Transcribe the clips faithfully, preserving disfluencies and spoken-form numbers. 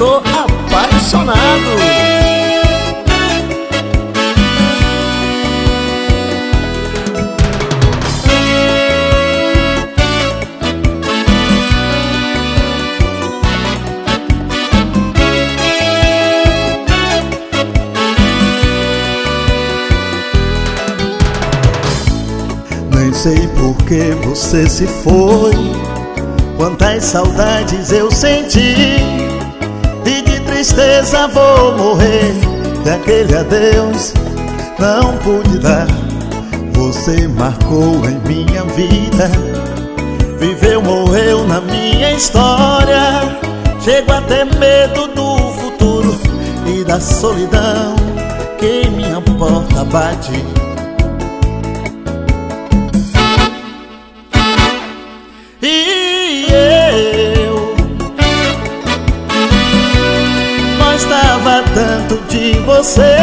tô apaixonado. Nem sei por que você se foi, quantas saudades eu senti, e de tristeza vou morrer, daquele adeus não pude dar. Você marcou em minha vida, viveu, morreu na minha história. Chego a ter medo do futuro e da solidão que em minha porta bate. E eu gostava tanto de você,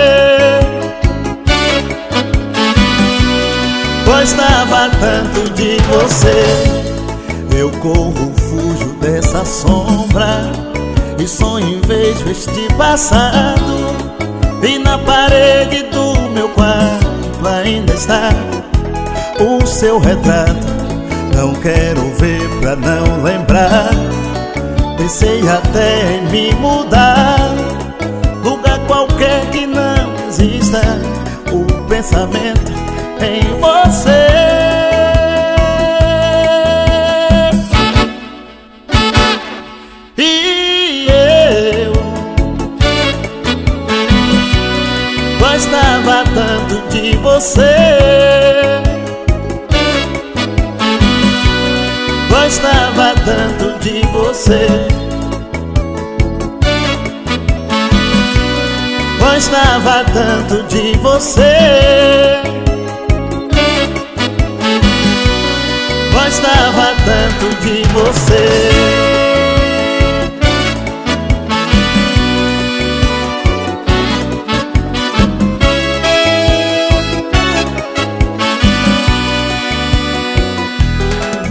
gostava tanto de você. Eu corro, fujo dessa sombra e sonho em vejo este passado, e na parede do meu quarto ainda está o seu retrato. Não quero ver pra não lembrar, pensei até em me mudar, lugar qualquer que não exista o pensamento em você. E eu gostava tanto de você, gostava tanto de você, gostava tanto de você, gostava tanto de você.